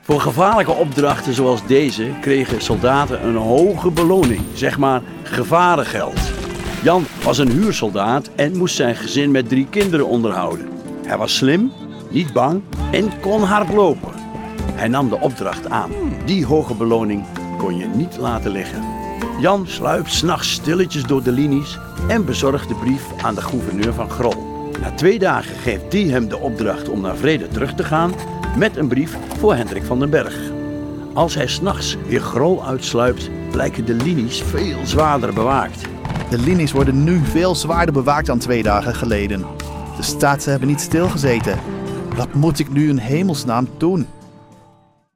Voor gevaarlijke opdrachten zoals deze kregen soldaten een hoge beloning, zeg maar gevarengeld. Jan was een huursoldaat en moest zijn gezin met 3 kinderen onderhouden. Hij was slim, niet bang en kon hard lopen. Hij nam de opdracht aan. Die hoge beloning kon je niet laten liggen. Jan sluipt 's nachts stilletjes door de linies en bezorgt de brief aan de gouverneur van Grol. Na 2 dagen geeft die hem de opdracht om naar Vrede terug te gaan met een brief voor Hendrik van den Berg. Als hij 's nachts weer Grol uitsluipt, blijken de linies veel zwaarder bewaakt. De linies worden nu veel zwaarder bewaakt dan 2 dagen geleden. De Staatsen hebben niet stilgezeten. Wat moet ik nu in hemelsnaam doen?